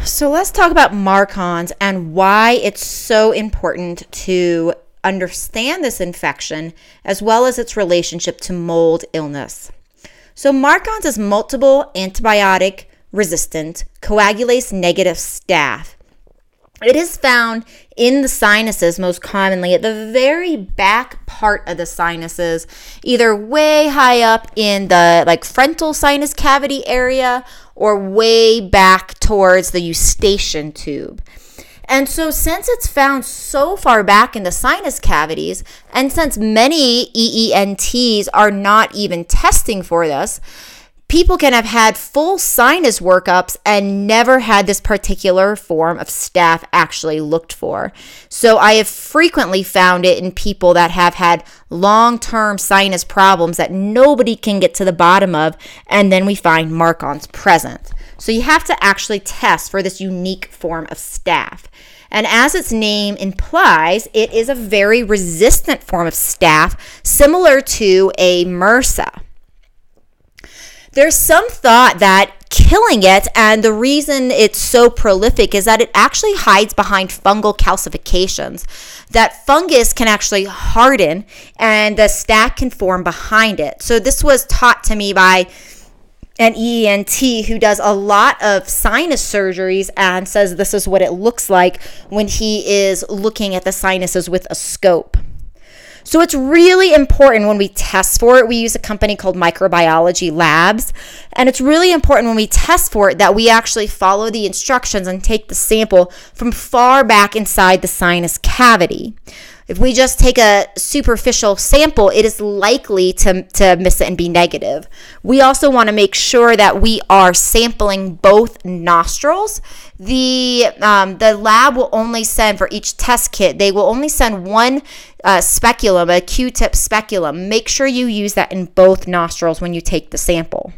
So let's talk about MARCoNS and why it's so important to understand this infection as well as its relationship to mold illness. So MARCoNS is multiple antibiotic resistant coagulase negative staph. It is found in the sinuses most commonly at the very back part of the sinuses, either way high up in the frontal sinus cavity area or way back towards the eustachian tube. And so since it's found so far back in the sinus cavities, and since many EENTs are not even testing for this, people can have had full sinus workups and never had this particular form of staph actually looked for. So I have frequently found it in people that have had long-term sinus problems that nobody can get to the bottom of, and then we find MARCoNS present. So you have to actually test for this unique form of staph. And as its name implies, it is a very resistant form of staph, similar to a MRSA. There's some thought that killing it, and the reason it's so prolific is that it actually hides behind fungal calcifications. That fungus can actually harden and the staph can form behind it. So this was taught to me by an ENT who does a lot of sinus surgeries and says this is what it looks like when he is looking at the sinuses with a scope. So it's really important when we test for it. We use a company called Microbiology Labs, and it's really important when we test for it that we actually follow the instructions and take the sample from far back inside the sinus cavity. If we just take a superficial sample, it is likely to miss it and be negative. We also want to make sure that we are sampling both nostrils. The lab will only send, for each test kit, they will only send one speculum, a Q-tip speculum. Make sure you use that in both nostrils when you take the sample.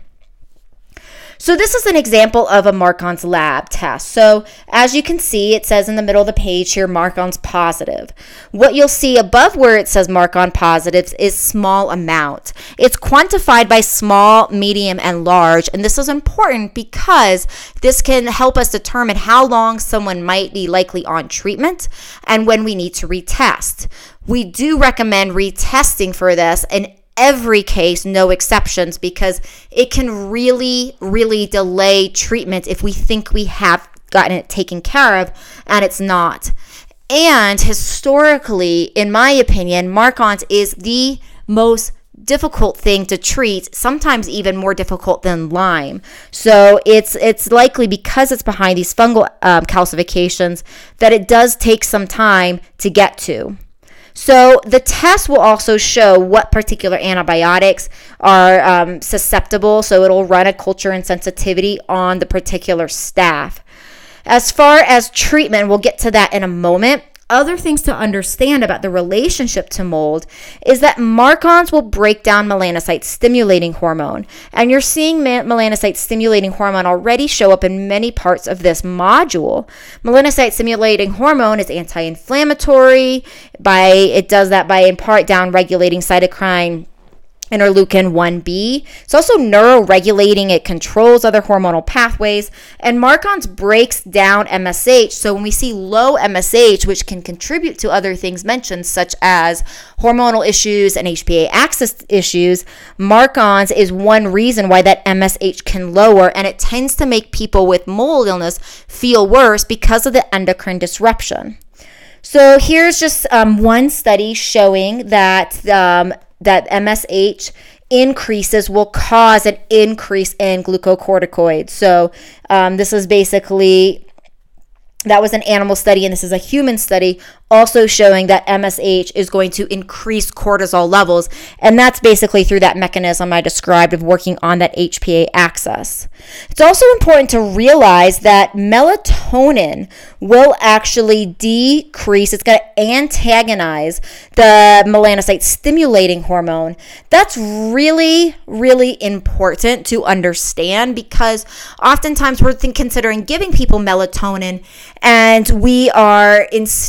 So this is an example of a MARCoNS lab test. So as you can see, it says in the middle of the page here, MARCoNS positive. What you'll see above where it says MARCoNS positives is small amount. It's quantified by small, medium, and large. And this is important because this can help us determine how long someone might be likely on treatment and when we need to retest. We do recommend retesting for this in every case, no exceptions, because it can really, really delay treatment if we think we have gotten it taken care of and it's not. And historically, in my opinion, MARCoNS is the most difficult thing to treat, sometimes even more difficult than Lyme. So it's likely because it's behind these fungal calcifications that it does take some time to get to. So the test will also show what particular antibiotics are susceptible. So it'll run a culture and sensitivity on the particular staph. As far as treatment, we'll get to that in a moment. Other things to understand about the relationship to mold is that MARCoNS will break down melanocyte-stimulating hormone. And you're seeing melanocyte-stimulating hormone already show up in many parts of this module. Melanocyte-stimulating hormone is anti-inflammatory. It does that by, in part, down-regulating cytokine interleukin 1b. It's also neuroregulating. It controls other hormonal pathways. And MARCoNS breaks down MSH. So when we see low MSH, which can contribute to other things mentioned, such as hormonal issues and HPA axis issues, MARCoNS is one reason why that MSH can lower. And it tends to make people with mold illness feel worse because of the endocrine disruption. So here's just one study showing that that MSH increases will cause an increase in glucocorticoids. So this is basically, that was an animal study, and this is a human study also showing that MSH is going to increase cortisol levels. And that's basically through that mechanism I described of working on that HPA axis. It's also important to realize that melatonin will actually decrease. It's going to antagonize the melanocyte stimulating hormone. That's really, really important to understand because oftentimes we're considering giving people melatonin and we are instead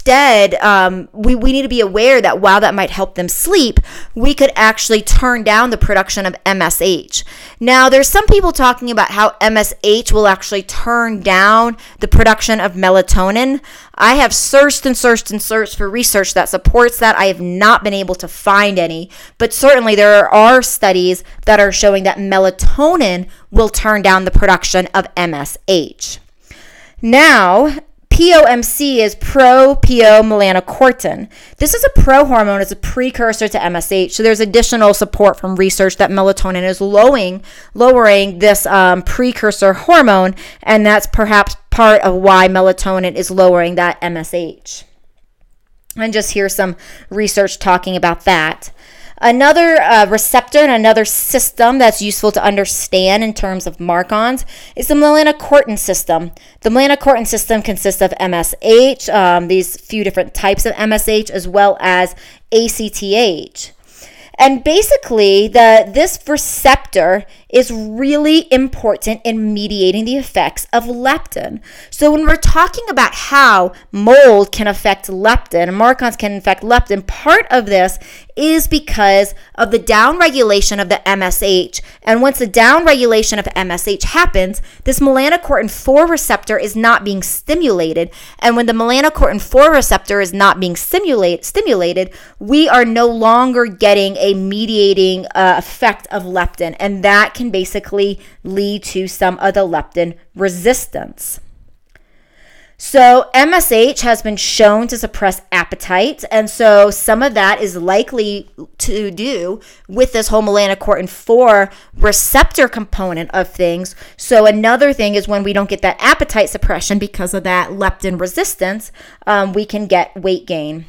we need to be aware that while that might help them sleep, we could actually turn down the production of MSH. Now, there's some people talking about how MSH will actually turn down the production of melatonin. I have searched and searched and searched for research that supports that. I have not been able to find any, but certainly there are studies that are showing that melatonin will turn down the production of MSH. Now, POMC is pro-melanocortin. This is a prohormone. It's a precursor to MSH. So there's additional support from research that melatonin is lowering this precursor hormone, and that's perhaps part of why melatonin is lowering that MSH. And just here's some research talking about that. Another receptor and another system that's useful to understand in terms of Marcons is the melanocortin system. The melanocortin system consists of MSH, these few different types of MSH, as well as ACTH. And basically, this receptor is really important in mediating the effects of leptin. So when we're talking about how mold can affect leptin, and Marcons can affect leptin, part of this is because of the downregulation of the MSH. And once the downregulation of MSH happens, this melanocortin-4 receptor is not being stimulated. And when the melanocortin-4 receptor is not being stimulated, we are no longer getting a mediating effect of leptin. And that can basically lead to some of the leptin resistance. So MSH has been shown to suppress appetite, and so some of that is likely to do with this whole melanocortin-4 receptor component of things. So another thing is when we don't get that appetite suppression because of that leptin resistance, we can get weight gain.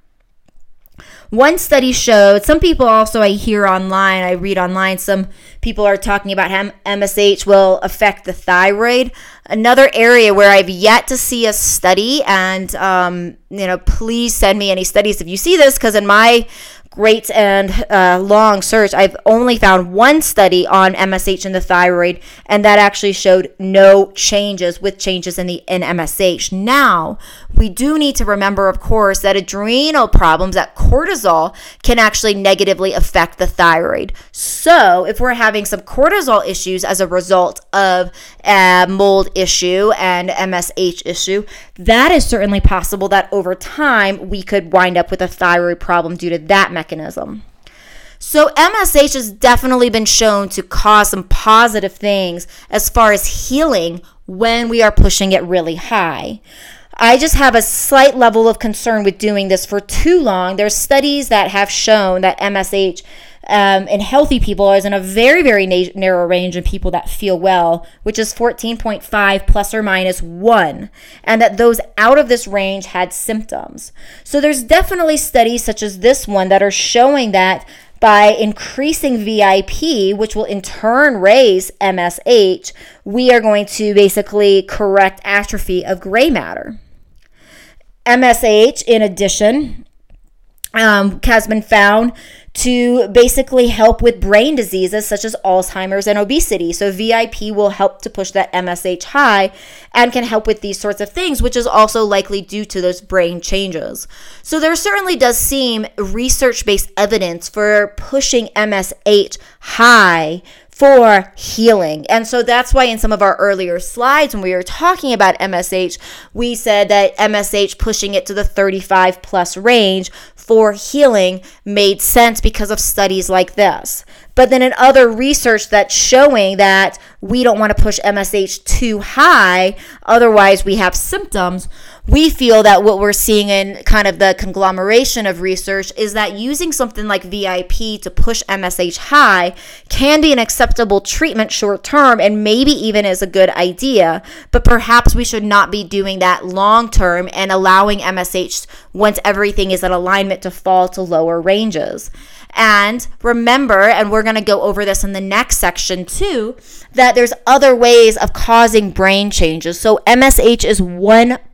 One study showed, some people also I read online, some people are talking about how MSH will affect the thyroid. Another area where I've yet to see a study, and please send me any studies if you see this, because in my great and long search, I've only found one study on MSH in the thyroid, and that actually showed no changes with changes in MSH. Now, we do need to remember, of course, that adrenal problems, that cortisol can actually negatively affect the thyroid. So if we're having some cortisol issues as a result of a mold issue and MSH issue, that is certainly possible that over time we could wind up with a thyroid problem due to that mechanism. So MSH has definitely been shown to cause some positive things as far as healing when we are pushing it really high. I just have a slight level of concern with doing this for too long. There's studies that have shown that MSH in healthy people is in a very, very narrow range in people that feel well, which is 14.5 plus or minus 1, and that those out of this range had symptoms. So there's definitely studies such as this one that are showing that by increasing VIP, which will in turn raise MSH, we are going to basically correct atrophy of gray matter. MSH, in addition, has been found to basically help with brain diseases such as Alzheimer's and obesity. So VIP will help to push that MSH high and can help with these sorts of things, which is also likely due to those brain changes. So there certainly does seem research-based evidence for pushing MSH high for healing. And so that's why in some of our earlier slides when we were talking about MSH, we said that MSH pushing it to the 35 plus range for healing made sense because of studies like this. But then in other research that's showing that we don't want to push MSH too high, otherwise we have symptoms, we feel that what we're seeing in kind of the conglomeration of research is that using something like VIP to push MSH high can be an acceptable treatment short term and maybe even is a good idea, but perhaps we should not be doing that long term and allowing MSH, once everything is in alignment, to fall to lower ranges. And remember, and we're going to go over this in the next section too, that there's other ways of causing brain changes. So MSH is one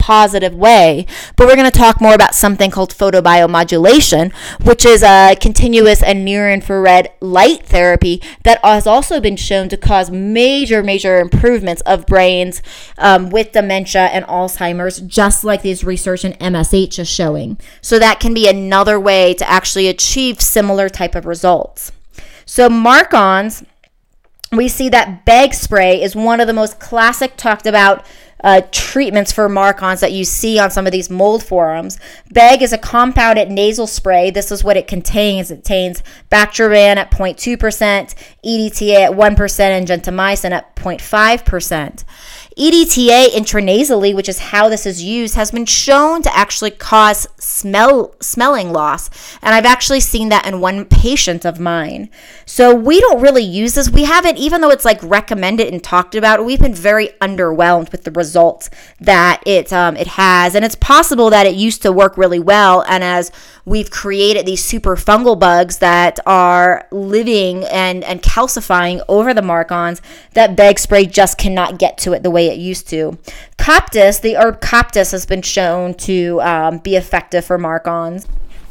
positive way. But we're going to talk more about something called photobiomodulation, which is a continuous and near-infrared light therapy that has also been shown to cause major improvements of brains with dementia and Alzheimer's, just like this research in MSH is showing. So that can be another way to actually achieve similar type of results. So Mark-Ons, we see that bag spray is one of the most classic talked about treatments for Mark-Ons that you see on some of these mold forums. Bag is a compounded nasal spray. This is what it contains. It contains Bactroban at 0.2%, EDTA at 1%, and gentamicin at 0.5%. EDTA intranasally, which is how this is used, has been shown to actually cause smelling loss. And I've actually seen that in one patient of mine. So we don't really use this. We haven't, even though it's like recommended and talked about, we've been very underwhelmed with the results that it has. And it's possible that it used to work really well. And as we've created these super fungal bugs that are living and calcifying over the Mark-Ons, that bag spray just cannot get to it the way it used to. Coptis, the herb Coptis, has been shown to be effective for Mark-Ons.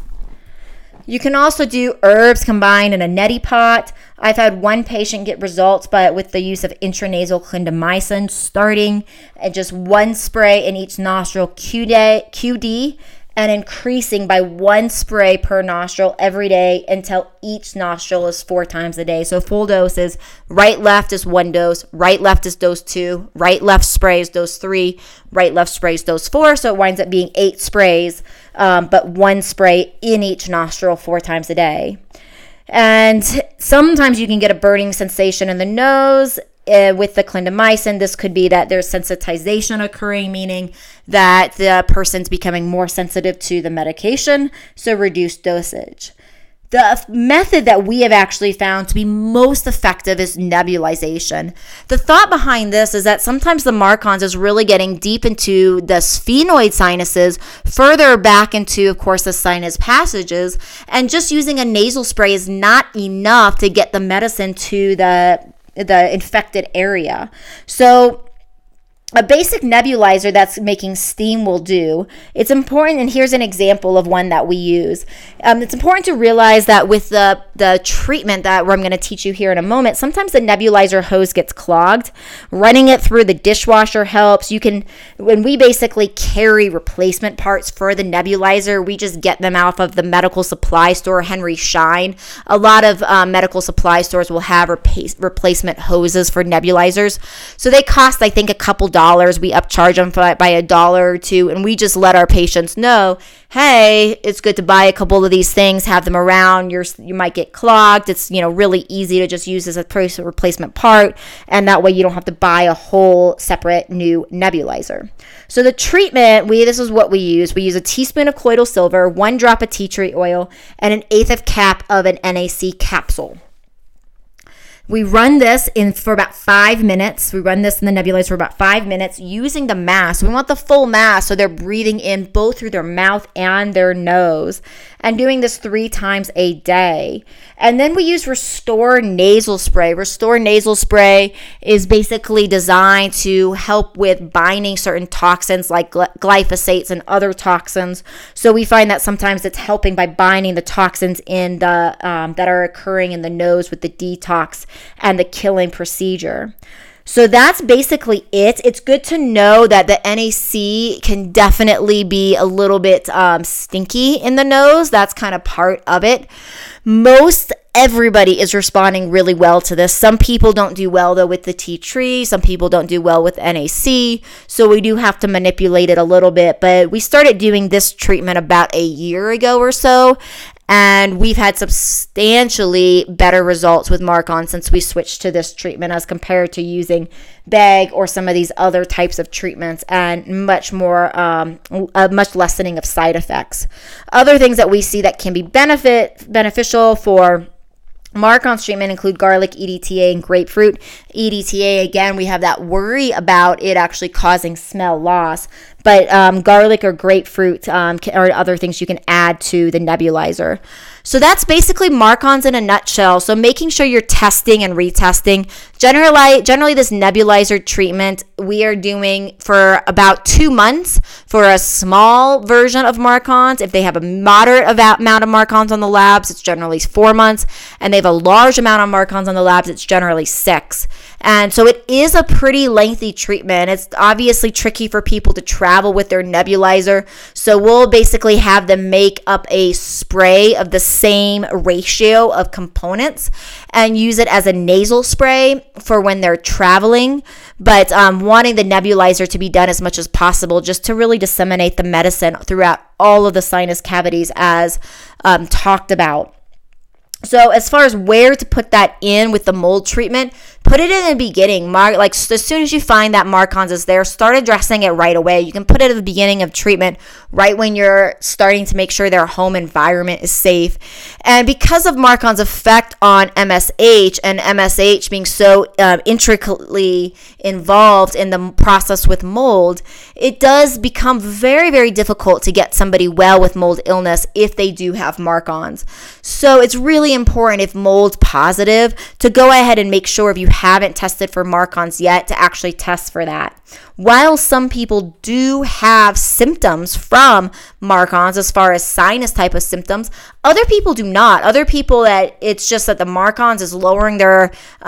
You can also do herbs combined in a neti pot. I've had one patient get results, but with the use of intranasal clindamycin, starting at just one spray in each nostril QD, and increasing by one spray per nostril every day until each nostril is 4 times a day. So full doses, right, left is 1 dose, right, left is dose 2, right, left spray is dose 3, right, left spray is dose 4. So it winds up being 8 sprays, but 1 spray in each nostril 4 times a day. And sometimes you can get a burning sensation in the nose. With the clindamycin, this could be that there's sensitization occurring, meaning that the person's becoming more sensitive to the medication, so reduced dosage. The method that we have actually found to be most effective is nebulization. The thought behind this is that sometimes the Mark-Ons is really getting deep into the sphenoid sinuses, further back into, of course, the sinus passages, and just using a nasal spray is not enough to get the medicine to the infected area. So a basic nebulizer that's making steam will do. It's important, and here's an example of one that we use. It's important to realize that with the treatment that I'm going to teach you here in a moment, sometimes the nebulizer hose gets clogged. Running it through the dishwasher helps. When we basically carry replacement parts for the nebulizer, we just get them out of the medical supply store, Henry Schein. A lot of medical supply stores will have replacement hoses for nebulizers. So they cost, I think, a couple dollars. We upcharge them by $1 or $2, and we just let our patients know, hey, it's good to buy a couple of these things, have them around. You might get clogged. It's really easy to just use as a replacement part, and that way you don't have to buy a whole separate new nebulizer. So the treatment, this is what we use. We use a teaspoon of colloidal silver, 1 drop of tea tree oil, and 1/8 of cap of an NAC capsule. We run this for about 5 minutes. We run this in the nebulizer for about 5 minutes using the mask. We want the full mask so they're breathing in both through their mouth and their nose, and doing this 3 times a day. And then we use Restore nasal spray. Restore nasal spray is basically designed to help with binding certain toxins like glyphosates and other toxins. So we find that sometimes it's helping by binding the toxins in the that are occurring in the nose with the detox and the killing procedure. So that's basically it. It's good to know that the NAC can definitely be a little bit stinky in the nose. That's kind of part of it. Most everybody is responding really well to this. Some people don't do well, though, with the tea tree. Some people don't do well with NAC. So we do have to manipulate it a little bit. But we started doing this treatment about a year ago or so. And we've had substantially better results with Mark-On since we switched to this treatment as compared to using bag or some of these other types of treatments, and much lessening of side effects. Other things that we see that can be beneficial for Mark-On's treatment include garlic, EDTA, and grapefruit. EDTA, again, we have that worry about it actually causing smell loss. But garlic or grapefruit are other things you can add to the nebulizer. So that's basically Mark-Ons in a nutshell. So making sure you're testing and retesting. Generally, this nebulizer treatment we are doing for about 2 months For a small version of MARCoNS, if they have a moderate amount of MARCoNS on the labs, it's generally 4 months. And they have a large amount of MARCoNS on the labs, it's generally 6. And so it is a pretty lengthy treatment. It's obviously tricky for people to travel with their nebulizer. So we'll basically have them make up a spray of the same ratio of components and use it as a nasal spray for when they're traveling, but wanting the nebulizer to be done as much as possible just to really disseminate the medicine throughout all of the sinus cavities as talked about. So as far as where to put that in with the mold treatment, put it in the beginning. Like as soon as you find that MARCoNS is there, start addressing it right away. You can put it at the beginning of treatment, right when you're starting to make sure their home environment is safe. And because of MARCoNS' effect on MSH, and MSH being so intricately involved in the process with mold, it does become very, very difficult to get somebody well with mold illness if they do have MARCoNS. So it's really important, if mold's positive, to go ahead and make sure, if you haven't tested for MARCoNS yet, to actually test for that. While some people do have symptoms from MARCoNS as far as sinus type of symptoms, other people do not. Other people, that it's just that the MARCoNS is lowering their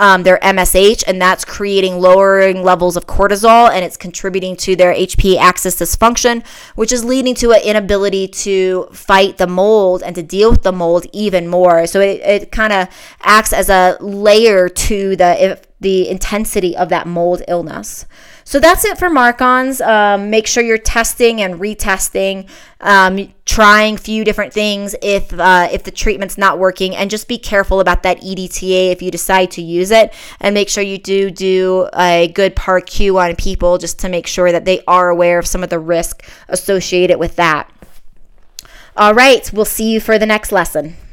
MSH, and that's lowering levels of cortisol, and it's contributing to their HPA axis dysfunction, which is leading to an inability to fight the mold and to deal with the mold even more. So it kind of acts as a layer to the intensity of that mold illness. So that's it for MARCoNS. Make sure you're testing and retesting, trying a few different things if the treatment's not working, and just be careful about that EDTA if you decide to use it, and make sure you do a good PAR-Q on people, just to make sure that they are aware of some of the risk associated with that. All right, we'll see you for the next lesson.